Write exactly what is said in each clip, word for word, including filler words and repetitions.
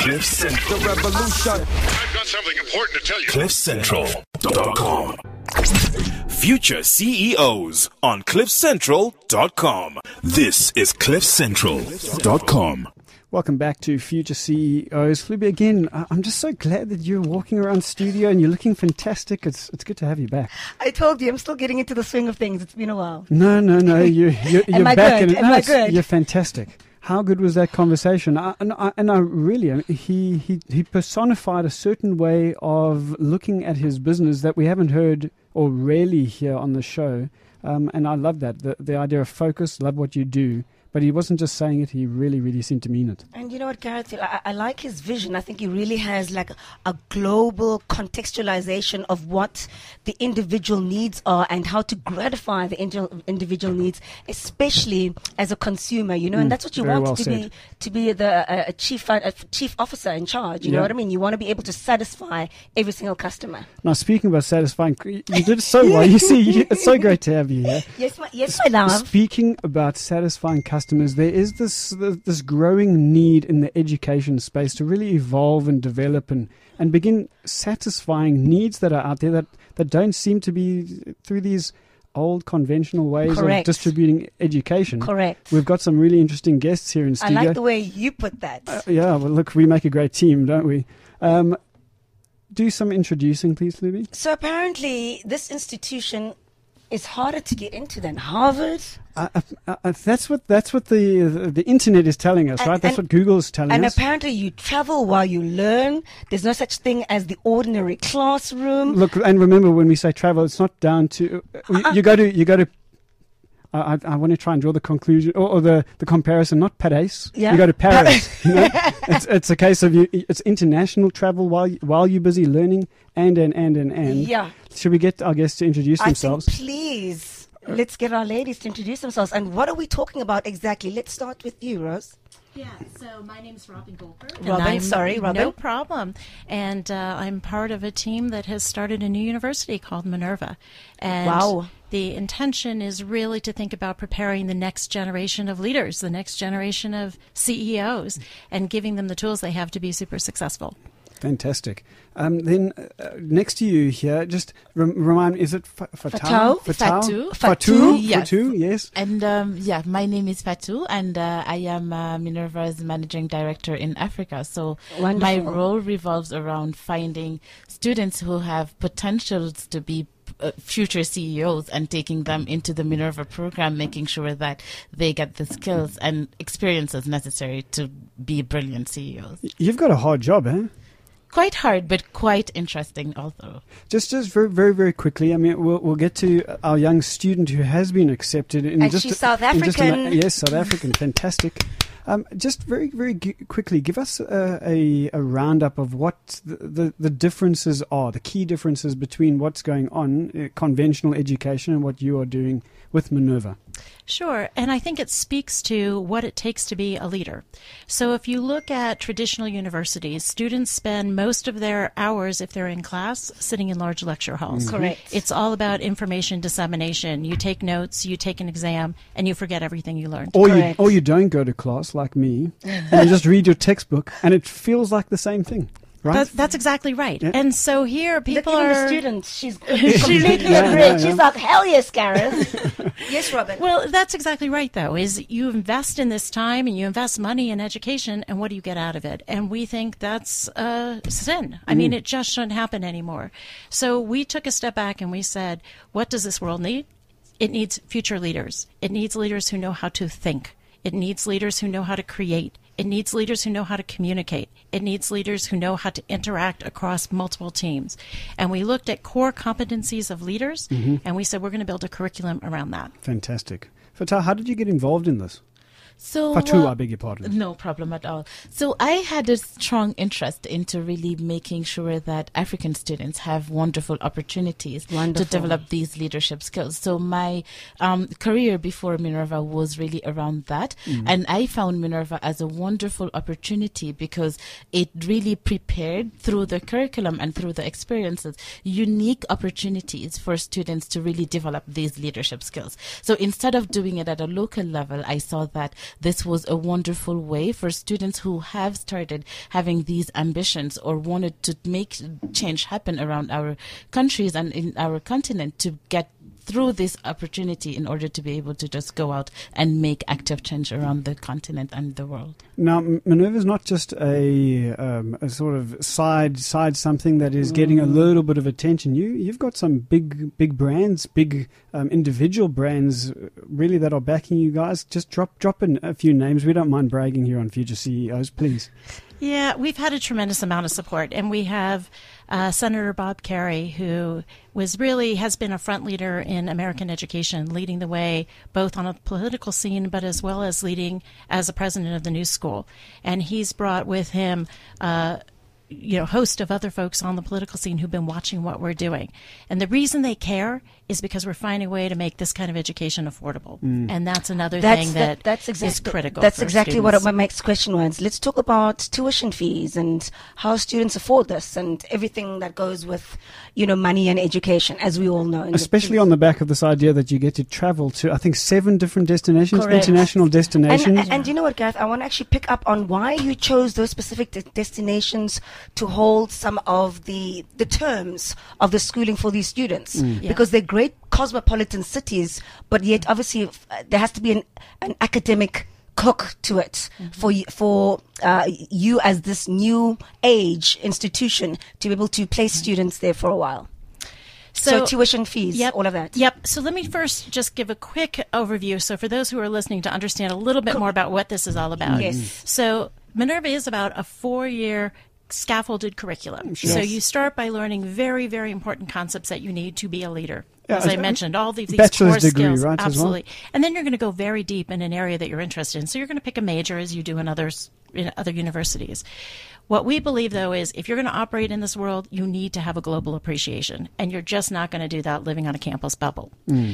Cliff Central. The revolution. I've got something important to tell you. cliff central dot com. Future C E Os on cliff central dot com. This is cliff central dot com. Welcome back to Future C E Os. Fluby, again, I'm just so glad that you're walking around studio and you're looking fantastic. It's it's good to have you back. I told you, I'm still getting into the swing of things. It's been a while. No, no, no. You, you're you're Am I back. good? And, Am no, I it's- good? You're fantastic. How good was that conversation? I, and, I, and I really, I mean, he, he, he personified a certain way of looking at his business that we haven't heard or rarely hear on the show. Um, and I love that, the, the idea of focus, love what you do. But he wasn't just saying it, he really, really seemed to mean it. And you know what, Gareth, I, I like his vision. I think he really has like a, a global contextualization of what the individual needs are and how to gratify the indi- individual needs, especially as a consumer, you know, Mm, and that's what you very want well to said. be to be the uh, a chief fi- a chief officer in charge, you Yeah. know what I mean? You want to be able to satisfy every single customer. Now, speaking about satisfying, you did so well. You see, you, it's so great to have you here. Yes, my, yes, my love. Speaking about satisfying customers, there is this this growing need in the education space to really evolve and develop and, and begin satisfying needs that are out there that, that don't seem to be through these old conventional ways Correct. of distributing education. Correct. We've got some really interesting guests here in I studio. like the way you put that. Uh, yeah, well, look, we make a great team, don't we? Um, do some introducing, please, Libby. So apparently, this institution is harder to get into than Harvard. Uh, uh, uh, that's what that's what the, the the internet is telling us, And- right? That's and- what Google's telling And us. apparently, you travel while you learn. There's no such thing as the ordinary classroom. Look, and remember, when we say travel, it's not down to uh, you, you go to you go to. I, I, I want to try and draw the conclusion or, or the, the comparison, not Paris. Yeah. You go to Paris. you know? it's, it's a case of you. It's international travel while you- while you're busy learning, and and and and and. Yeah. Should we get our guests to introduce I think, themselves? please, let's get our ladies to introduce themselves. And what are we talking about exactly? Let's start with you, Rose. Yeah, so my name is Robin Goldberg. Robin, and I'm- sorry, Robin. No problem. And uh, I'm part of a team that has started a new university called Minerva. And Wow. the intention is really to think about preparing the next generation of leaders, the next generation of C E Os, and giving them the tools they have to be super successful. Fantastic. Um, then uh, next to you here, just rem- remind me, is it Fa- Fatau? Fatau? Fatau? Fatou. Fatou? Yes. Fatou, yes. And um, yeah, my name is Fatou, and uh, I am uh, Minerva's managing director in Africa. So my Wonderful. role revolves around finding students who have potentials to be uh, future C E Os and taking them into the Minerva program, making sure that they get the skills and experiences necessary to be brilliant C E Os. You've got a hard job, eh? Quite hard, but quite interesting also. Just, just very, very, very quickly. I mean, we'll, we'll get to our young student who has been accepted. In And just she's a- South in just a ma- African. yes, South African, fantastic. Um, just very, very g- quickly, give us a, a, a roundup of what the, the, the differences are, the key differences between what's going on, uh, conventional education, and what you are doing with Minerva. Sure, and I think it speaks to what it takes to be a leader. So if you look at traditional universities, students spend most of their hours, if they're in class, sitting in large lecture halls. Correct. It's all about information dissemination. You take notes, you take an exam, and you forget everything you learned. Or you, Correct. or you don't go to class like me, and you just read your textbook, and it feels like the same thing, right? That, that's exactly right. Yeah. And so here people Look, even are... the students. She's completely Yeah, agreed. yeah, yeah. She's like, hell yes, Gareth. Yes, Robin. Well, that's exactly right, though, is you invest in this time and you invest money in education, and what do you get out of it? And we think that's a sin. I mean, it just shouldn't happen anymore. So we took a step back and we said, what does this world need? It needs future leaders. It needs leaders who know how to think. It needs leaders who know how to create. It needs leaders who know how to communicate. It needs leaders who know how to interact across multiple teams. And we looked at core competencies of leaders, and we said we're going to build a curriculum around that. Fantastic. Fatah, how did you get involved in this? So Fatou, uh, I beg your pardon. No problem at all. So I had a strong interest into really making sure that African students have wonderful opportunities Wonderful. to develop these leadership skills. So my um, career before Minerva was really around that. And I found Minerva as a wonderful opportunity because it really prepared through the curriculum and through the experiences, unique opportunities for students to really develop these leadership skills. So instead of doing it at a local level, I saw that this was a wonderful way for students who have started having these ambitions or wanted to make change happen around our countries and in our continent to get through this opportunity in order to be able to just go out and make active change around the continent and the world. Now, Minerva is not just a, um, a sort of side side something that is getting a little bit of attention. You you've got some big big brands, big um, individual brands, really that are backing you guys. Just drop drop in a few names. We don't mind bragging here on Future C E Os, please. Yeah, we've had a tremendous amount of support, and we have uh, Senator Bob Kerrey, who was really has been a front leader in American education, leading the way both on a political scene, but as well as leading as a president of the New School. And he's brought with him uh, you know, host of other folks on the political scene who've been watching what we're doing. And the reason they care is because we're finding a way to make this kind of education affordable. Mm. And that's another that's, thing that, that that's exactly, is critical. That's for exactly students. what my next question was. Let's talk about tuition fees and how students afford this and everything that goes with, you know, money and education, as we all know. Especially on the back of this idea that you get to travel to, I think, seven different destinations, Correct. international destinations. And, and, and you know what, Gareth? I want to actually pick up on why you chose those specific de- destinations to hold some of the the terms of the schooling for these students, Mm. Yeah. because they're great cosmopolitan cities, but yet obviously f- uh, there has to be an, an academic hook to it Mm-hmm. for y- for uh, you as this new age institution to be able to place students there for a while. So, tuition fees, Yep. all of that. Yep. So let me first just give a quick overview. So for those who are listening to understand a little bit more about what this is all about. Yes. So Minerva is about a four-year scaffolded curriculum. So Yes. you start by learning very, very important concepts that you need to be a leader. Yeah, As I a- mentioned, all these, these bachelor's core degree, skills. right, as well? Absolutely. And then you're going to go very deep in an area that you're interested in. So you're going to pick a major as you do in others in other universities. What we believe, though, is if you're going to operate in this world, you need to have a global appreciation. And you're just not going to do that living on a campus bubble.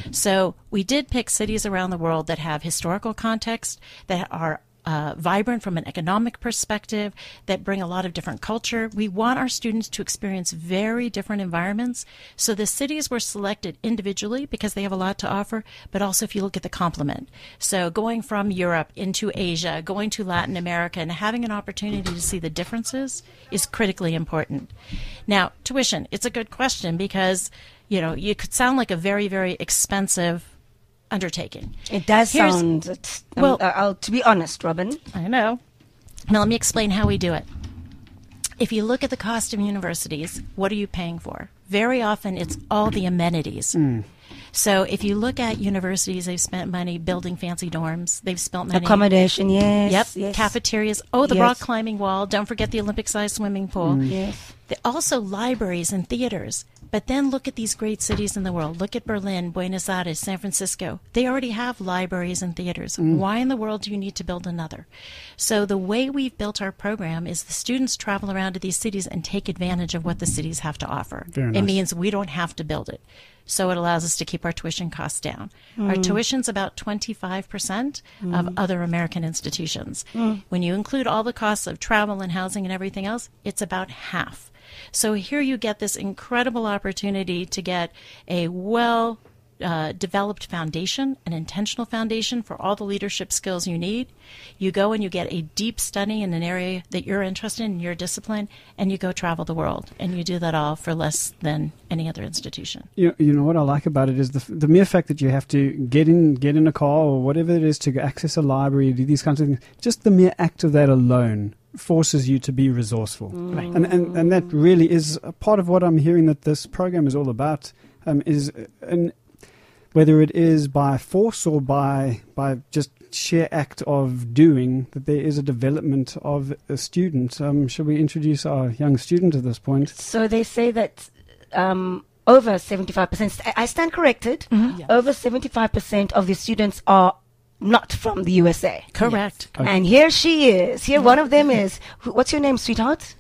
So we did pick cities around the world that have historical context, that are uh, vibrant from an economic perspective, that bring a lot of different culture. We want our students to experience very different environments. So the cities were selected individually because they have a lot to offer, but also if you look at the complement. So going from Europe into Asia, going to Latin America, and having an opportunity to see the differences is critically important. Now, tuition, it's a good question because, you know, you could sound like a very, very expensive undertaking. It does Here's- sound, it's, um, well- uh, I'll, to be honest, Robin, I know. Now, let me explain how we do it. If you look at the cost of universities, what are you paying for? Very often, it's all the amenities. So if you look at universities, they've spent money building fancy dorms. They've spent money. accommodation, yes. Yep. yes. Cafeterias. Oh, the Yes. rock climbing wall. Don't forget the Olympic-sized swimming pool. Yes. The- Also libraries and theaters. But then look at these great cities in the world. Look at Berlin, Buenos Aires, San Francisco. They already have libraries and theaters. Why in the world do you need to build another? So the way we've built our program is the students travel around to these cities and take advantage of what the cities have to offer. Very It nice. means we don't have to build it. So it allows us to keep our tuition costs down. Our tuition's about twenty-five percent of other American institutions. When you include all the costs of travel and housing and everything else, it's about half. So here you get this incredible opportunity to get a well uh, developed foundation, an intentional foundation for all the leadership skills you need. You go and you get a deep study in an area that you're interested in, your discipline, and you go travel the world. And you do that all for less than any other institution. You, you know what I like about it is the the mere fact that you have to get in get in a car or whatever it is to access a library, do these kinds of things. Just the mere act of that alone forces you to be resourceful, Right. and, and and that really is a part of what I'm hearing that this program is all about. Um, is an whether it is by force or by by just sheer act of doing, that there is a development of a student. Um, shall we introduce our young student at this point? So they say that um, over seventy-five percent, I I stand corrected, over seventy-five percent of the students are not from the U S A. Correct. Okay. And here she is. Here one of them is. Who- What's your name, sweetheart?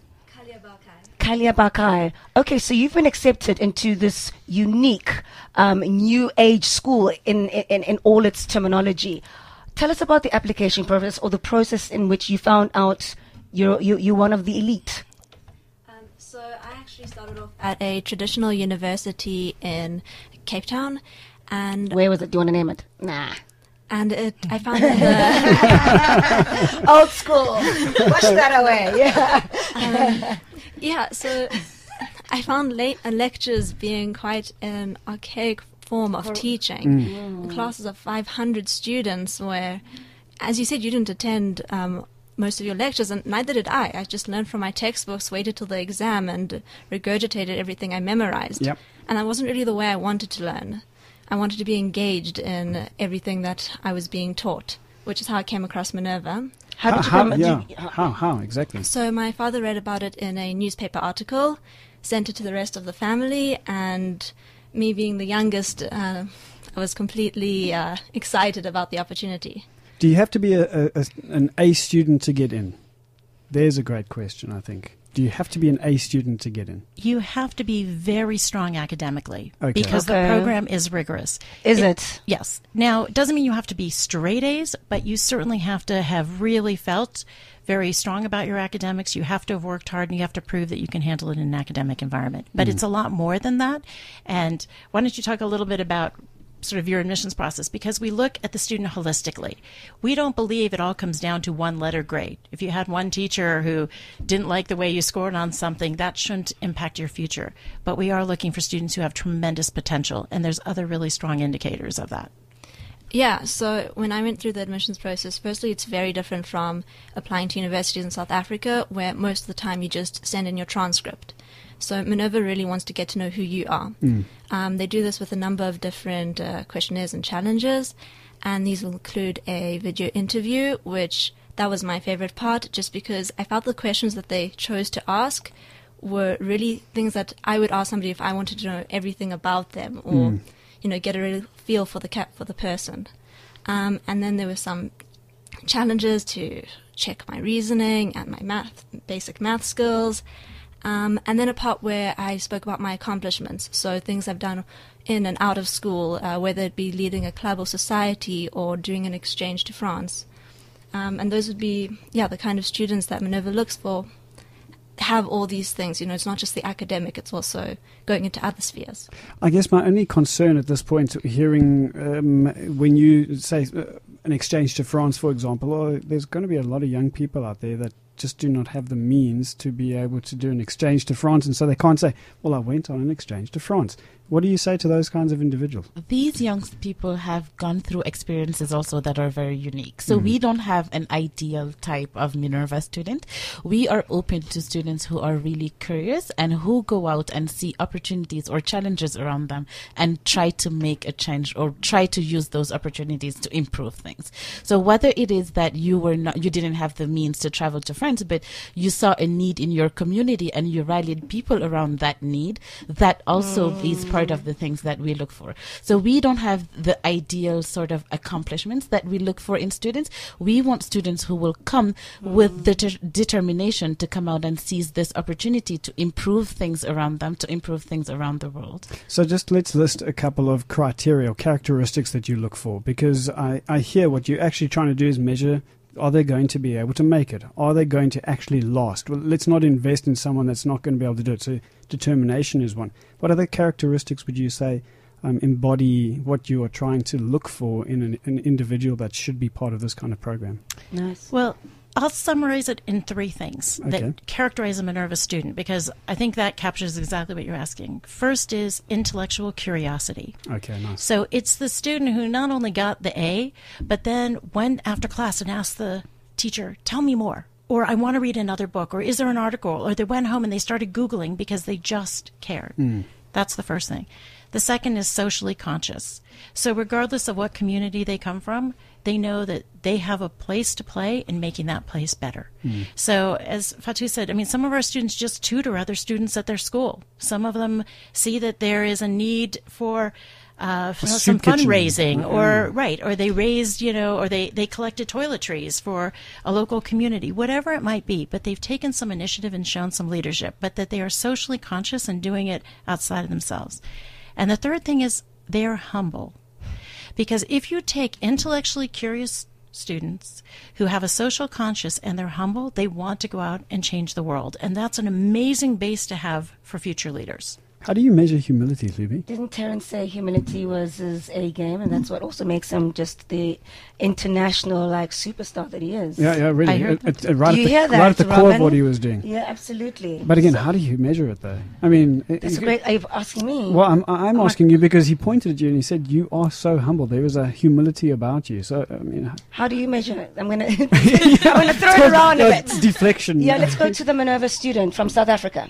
Kalia Bakai. Okay, so you've been accepted into this unique um, new age school in, in, in all its terminology. Tell us about the application process or the process in which you found out you're, you, you're one of the elite. Um, so I actually started off at a traditional university in Cape Town, and Where was it? Do you want to name it? Nah. And it, I found that the Old school. Wash that away. Yeah. um, yeah, so I found late, uh, lectures being quite an archaic form of teaching. Mm. Classes of five hundred students where, as you said, you didn't attend um, most of your lectures, and neither did I. I just learned from my textbooks, waited till the exam, and regurgitated everything I memorized. Yep. And that wasn't really the way I wanted to learn. I wanted to be engaged in everything that I was being taught, which is how I came across Minerva. How did you how, come? yeah. did you- how, how, exactly? So my father read about it in a newspaper article, sent it to the rest of the family, and me being the youngest, uh, I was completely uh, excited about the opportunity. Do you have to be a, a, a, an A student to get in? There's a great question, I think. Do you have to be an A student to get in? You have to be very strong academically Okay. because Okay. the program is rigorous. Is it? Yes. Now, it doesn't mean you have to be straight A's, but you certainly have to have really felt very strong about your academics. You have to have worked hard, and you have to prove that you can handle it in an academic environment. But it's a lot more than that. And why don't you talk a little bit about sort of your admissions process, because we look at the student holistically. We don't believe it all comes down to one letter grade. If you had one teacher who didn't like the way you scored on something, that shouldn't impact your future. But we are looking for students who have tremendous potential, and there's other really strong indicators of that. Yeah, so when I went through the admissions process, firstly, it's very different from applying to universities in South Africa, where most of the time you just send in your transcript. So Minerva really wants to get to know who you are. Mm. Um, they do this with a number of different uh, questionnaires and challenges, and these will include a video interview, which that was my favorite part, just because I felt the questions that they chose to ask were really things that I would ask somebody if I wanted to know everything about them, or Mm. you know, get a real feel for the cat for the person. Um, and then there were some challenges to check my reasoning and my math, basic math skills. Um, and then a part where I spoke about my accomplishments, so things I've done in and out of school, uh, whether it be leading a club or society or doing an exchange to France. Um, and those would be, yeah, the kind of students that Minerva looks for, have all these things. You know, it's not just the academic, it's also going into other spheres. I guess my only concern at this point, hearing um, when you say uh, an exchange to France, for example, oh, there's going to be a lot of young people out there that just do not have the means to be able to do an exchange to France, and so they can't say, well, I went on an exchange to France. What do you say to those kinds of individuals? These young people have gone through experiences also that are very unique. So Mhm. we don't have an ideal type of Minerva student. We are open to students who are really curious and who go out and see opportunities or challenges around them and try to make a change or try to use those opportunities to improve things. So whether it is that you were not, you didn't have the means to travel to France, but you saw a need in your community and you rallied people around that need, that also mm. is part of the things that we look for. So we don't have the ideal sort of accomplishments that we look for in students. We want students who will come mm. with the ter- determination to come out and seize this opportunity to improve things around them, to improve things around the world. So just let's list a couple of criteria or characteristics that you look for, because I, I hear what you're actually trying to do is measure, are they going to be able to make it? Are they going to actually last? Well, let's not invest in someone that's not going to be able to do it. So determination is one. What other characteristics would you say um, embody what you are trying to look for in an, an individual that should be part of this kind of program? Nice. Well, I'll summarize it in three things Okay. that characterize a Minerva student, because I think that captures exactly what you're asking. First is intellectual curiosity. Okay, nice. So it's the student who not only got the A, but then went after class and asked the teacher, tell me more, or I want to read another book, or is there an article, or they went home and they started Googling because they just cared. Mm. That's the first thing. The second is socially conscious. So regardless of what community they come from, they know that they have a place to play in making that place better. Mm. So as Fatou said, I mean, some of our students just tutor other students at their school. Some of them see that there is a need for uh, for A some soup kitchen. fundraising, Mm. or right, or they raised, you know, or they, they collected toiletries for a local community, whatever it might be. But they've taken some initiative and shown some leadership, but that they are socially conscious and doing it outside of themselves. And the third thing is they are humble. Because if you take intellectually curious students who have a social conscience and they're humble, they want to go out and change the world. And that's an amazing base to have for future leaders. How do you measure humility, Luby? Didn't Terence say humility was his A game, and that's what also makes him just the international like superstar that he is? Yeah, yeah, really. I heard It- it- right Do at you the, hear right that, at the core of Robin? what he was doing. Yeah, absolutely. But again, how do you measure it, though? I mean, it- That's it- great. Are you asking me? well, I'm, I'm Oh my- asking you because he pointed at you and he said, you are so humble. There is a humility about you. So, I mean... How do you measure it? I'm gonna, I'm gonna throw it around a Yeah, bit. deflection. Yeah, let's go to the Minerva student from South Africa.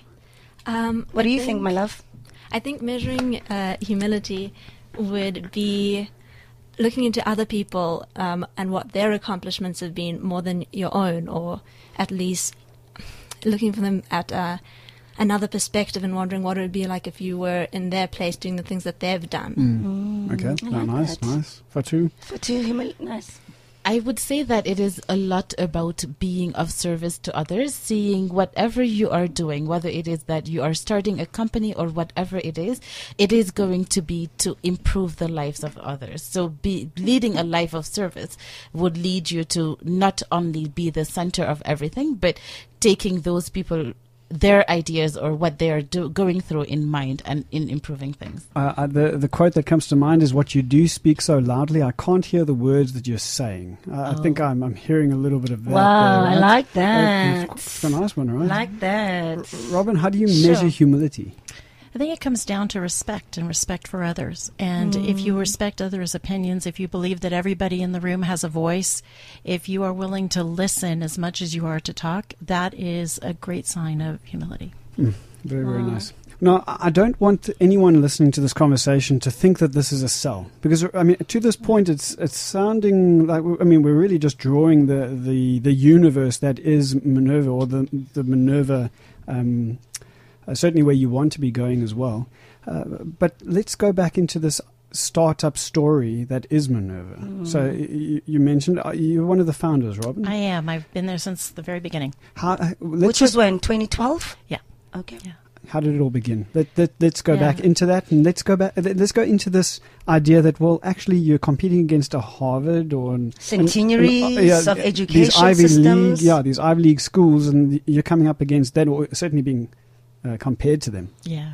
Um, What do I you think, my love? I think measuring uh, humility would be looking into other people um, and what their accomplishments have been more than your own, or at least looking for them at uh, another perspective and wondering what it would be like if you were in their place doing the things that they've done. Mm. Okay, I no, like nice, that. nice. For two. For two humil- nice. I would say that it is a lot about being of service to others, seeing whatever you are doing, whether it is that you are starting a company or whatever it is, it is going to be to improve the lives of others. So be leading a life of service would lead you to not only be the center of everything, but taking those people, their ideas or what they are do- going through in mind and in improving things. Uh, uh, the the quote that comes to mind is, "What you do speak so loudly, I can't hear the words that you're saying." Uh, I think I'm I'm hearing a little bit of that. Wow, there, I right? like Uh, that. it's a nice one, right? Like that. Robin, how do you Sure. measure humility? I think it comes down to respect and respect for others. And if you respect others' opinions, if you believe that everybody in the room has a voice, if you are willing to listen as much as you are to talk, that is a great sign of humility. Very, very nice. Now, I I don't want anyone listening to this conversation to think that this is a sell, because I mean, to this point, it's it's sounding like I mean, we're really just drawing the the, the universe that is Minerva, or the the Minerva. Um, uh, certainly, where you want to be going as well. Uh, but let's go back into this startup story that is Minerva. Mm. So you, you mentioned uh, you're one of the founders, Robin. I am. I've been there since the very beginning. How, uh, let's Which was when? twenty twelve? Yeah. Okay. Yeah. How did it all begin? Let, let, let's go Yeah. back into that, and let's go back. Let's go into this idea that, well, actually, you're competing against a Harvard or an, Centenaries of these education Ivy systems. League, yeah, these Ivy League schools, and you're coming up against that, or certainly being uh, compared to them. Yeah.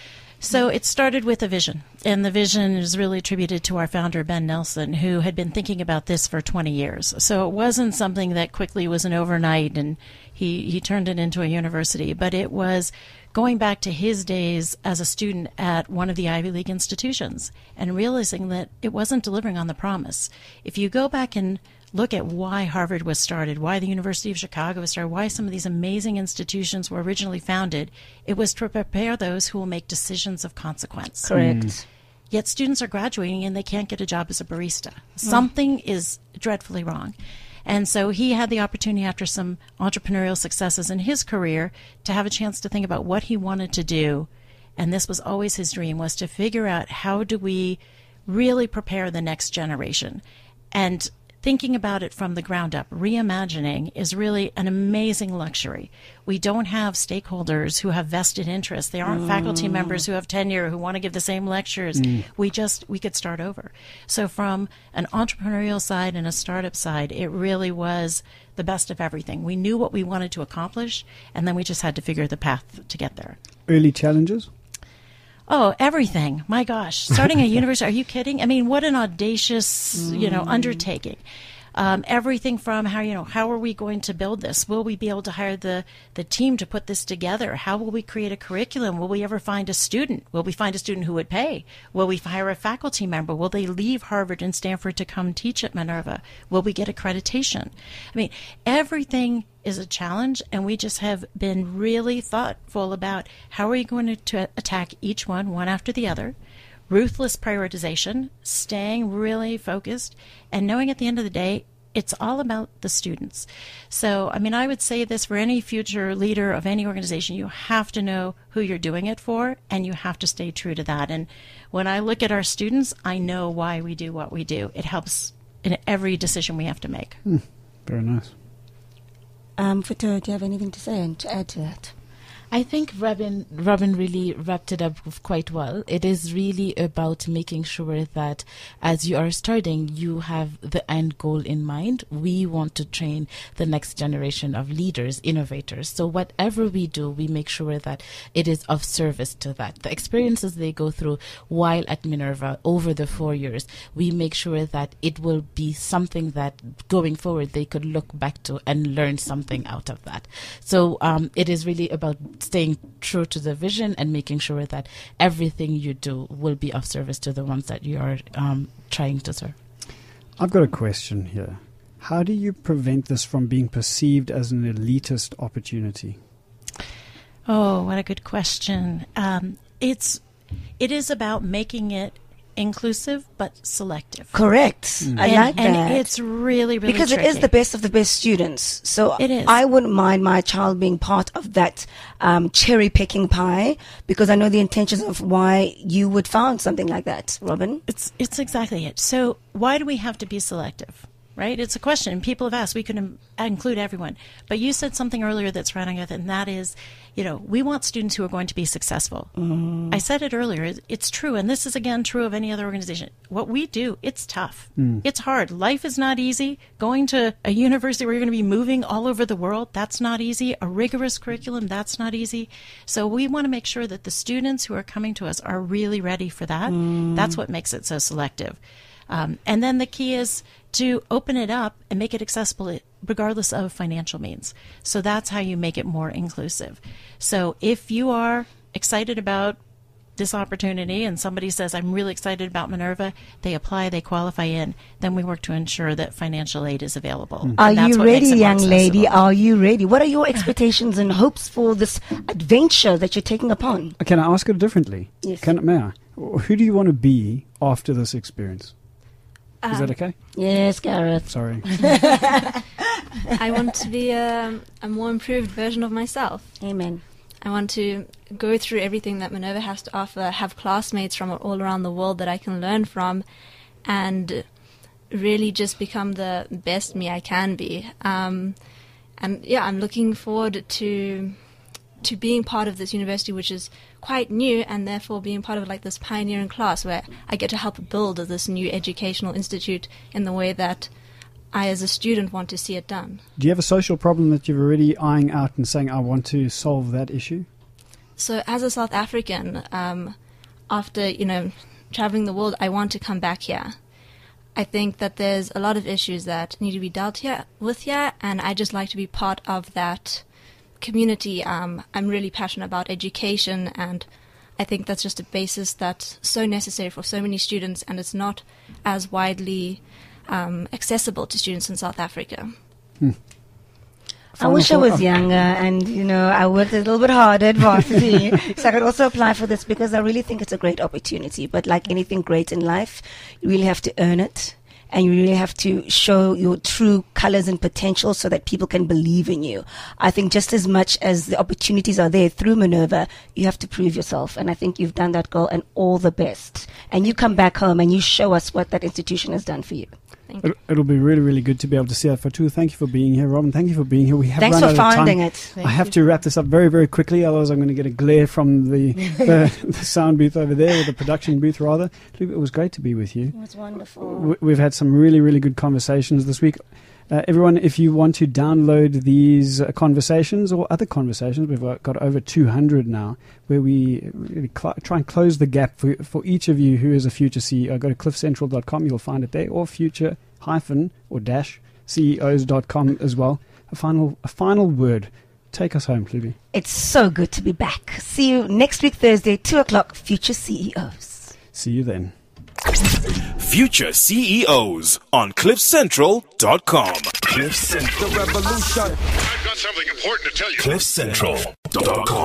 So it started with a vision, and the vision is really attributed to our founder, Ben Nelson, who had been thinking about this for twenty years. So it wasn't something that quickly was an overnight and he, he turned it into a university, but it was going back to his days as a student at one of the Ivy League institutions and realizing that it wasn't delivering on the promise. If you go back and look at why Harvard was started, why the University of Chicago was started, why some of these amazing institutions were originally founded, it was to prepare those who will make decisions of consequence. Correct. Yet students are graduating and they can't get a job as a barista. Something is dreadfully wrong. And so he had the opportunity after some entrepreneurial successes in his career to have a chance to think about what he wanted to do. And this was always his dream, was to figure out how do we really prepare the next generation. And thinking about it from the ground up, reimagining, is really an amazing luxury. We don't have stakeholders who have vested interests. They aren't faculty members who have tenure who want to give the same lectures. We just, we could start over. So from an entrepreneurial side and a startup side, it really was the best of everything. We knew what we wanted to accomplish, and then we just had to figure the path to get there. Early challenges? Oh, everything. My gosh. Starting a university, are you kidding? I mean, what an audacious, you know, undertaking. Um, everything from how, you know, how are we going to build this? Will we be able to hire the, the team to put this together? How will we create a curriculum? Will we ever find a student? Will we find a student who would pay? Will we hire a faculty member? Will they leave Harvard and Stanford to come teach at Minerva? Will we get accreditation? I mean, everything is a challenge, and we just have been really thoughtful about how are we going to, to attack each one, one after the other. Ruthless prioritization, staying really focused, and knowing at the end of the day, it's all about the students. So, I mean, I would say this for any future leader of any organization, you have to know who you're doing it for, and you have to stay true to that. And when I look at our students, I know why we do what we do. It helps in every decision we have to make. Very nice. Um, Futo, do you have anything to say and to add to that? I think Robin Robin really wrapped it up quite well. It is really about making sure that as you are starting, you have the end goal in mind. We want to train the next generation of leaders, innovators. So whatever we do, we make sure that it is of service to that. The experiences they go through while at Minerva over the four years, we make sure that it will be something that going forward they could look back to and learn something out of that. So um, it is really about staying true to the vision and making sure that everything you do will be of service to the ones that you are um, trying to serve. I've got a question here. How do you prevent this from being perceived as an elitist opportunity? Oh, what a good question. Um, it's it is about making it inclusive but selective. Correct. Mm. I and, like that. And it's really, really because tricky. it is the best of the best students. So It is. I wouldn't mind my child being part of that um, cherry picking pie, because I know the intentions of why you would found something like that, Robin. It's it's exactly it. So why do we have to be selective? Right? It's a question. People have asked. We could im- include everyone. But you said something earlier that's right on with it, and that is, you know, we want students who are going to be successful. Mm. I said it earlier. It- It's true, and this is, again, true of any other organization. What we do, it's tough. Mm. It's hard. Life is not easy. Going to a university where you're going to be moving all over the world, that's not easy. A rigorous curriculum, that's not easy. So we want to make sure that the students who are coming to us are really ready for that. Mm. That's what makes it so selective. Um, and then the key is to open it up and make it accessible regardless of financial means. So that's how you make it more inclusive. So if you are excited about this opportunity and somebody says, I'm really excited about Minerva, they apply, they qualify in, then we work to ensure that financial aid is available. Mm. Are you ready, young lady? Are you ready? What are your expectations and hopes for this adventure that you're taking upon? Can I ask it differently? Yes. Can, may I? Who do you want to be after this experience? Is that okay? Yes, Gareth. Sorry. I want to be a, a more improved version of myself. Amen. I want to go through everything that Minerva has to offer, have classmates from all around the world that I can learn from, and really just become the best me I can be. Um, and yeah, I'm looking forward to to being part of this university, which is quite new, and therefore being part of like this pioneering class where I get to help build this new educational institute in the way that I as a student want to see it done. Do you have a social problem that you're already eyeing out and saying, I want to solve that issue? So as a South African, um, after, you know, traveling the world, I want to come back here. I think that there's a lot of issues that need to be dealt here, with here, and I just like to be part of that community. Um, I'm really passionate about education, and I think that's just a basis that's so necessary for so many students, and it's not as widely um, accessible to students in South Africa. Hmm. I wish I was younger and, you know, I worked a little bit harder at varsity so I could also apply for this, because I really think it's a great opportunity. But like anything great in life, you really have to earn it. And you really have to show your true colors and potential so that people can believe in you. I think just as much as the opportunities are there through Minerva, you have to prove yourself. And I think you've done that, girl, and all the best. And you come back home and you show us what that institution has done for you. Thank you. It, it'll be really, really good to be able to see that for two. Thank you for being here, Robin. Thank you for being here. We have Thanks run for out of finding time. it. Thank I have you. to wrap this up very, very quickly, otherwise I'm going to get a glare from the, the, the sound booth over there, or the production booth rather. It was great to be with you. It was wonderful. W- We've had some really, really good conversations this week. Uh, everyone, if you want to download these uh, conversations or other conversations, we've got, got over two hundred now, where we really cl- try and close the gap for, for each of you who is a future C E O. Go to cliff central dot com, you'll find it there, or future hyphen or dash C E Os dot com as well. A final, a final word. Take us home, Pluby. It's so good to be back. See you next week, Thursday, two o'clock, Future C E Os. See you then. Future C E Os on cliff central dot com. Cliff Central Revolution. I've got something important to tell you. cliff central dot com.